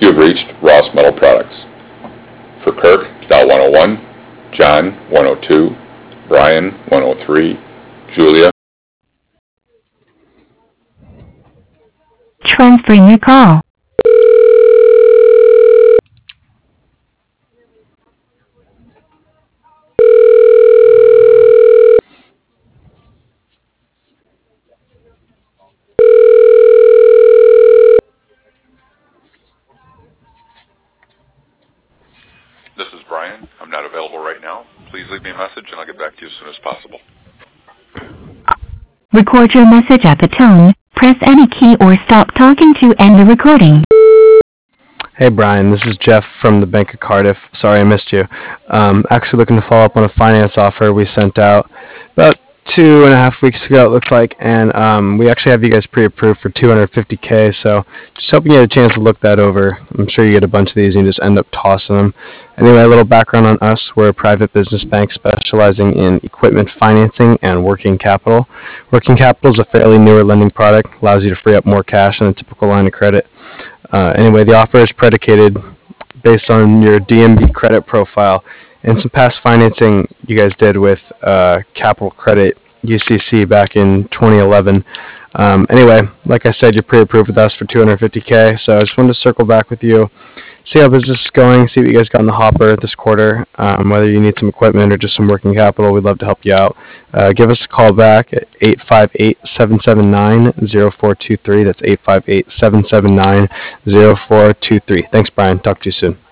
You have reached Ross Metal Products. For Kirk, dial 101, John 102, Brian 103, Julia. Transferring your call. This is Brian. I'm not available right now. Please leave me a message and I'll get back to you as soon as possible. Record your message at the tone. Press any key or stop talking to end the recording. Hey Brian, this is Jeff from the Bank of Cardiff. Sorry I missed you. Actually looking to follow up on a finance offer we sent out about 2.5 weeks ago, it looked like, and we actually have you guys pre-approved for $250K, so just hoping you had a chance to look that over. I'm sure you get a bunch of these and you just end up tossing them. Anyway, a little background on us. We're a private business bank specializing in equipment financing and working capital. Working capital is a fairly newer lending product, allows you to free up more cash than a typical line of credit. Anyway, the offer is predicated based on your DMB credit profile and some past financing you guys did with Capital Credit UCC back in 2011. Anyway, like I said, you're pre-approved with us for $250K, so I just wanted to circle back with you, see how business is going, see what you guys got in the hopper this quarter, whether you need some equipment or just some working capital. We'd love to help you out. Give us a call back at 858-779-0423. That's 858-779-0423. Thanks, Brian. Talk to you soon.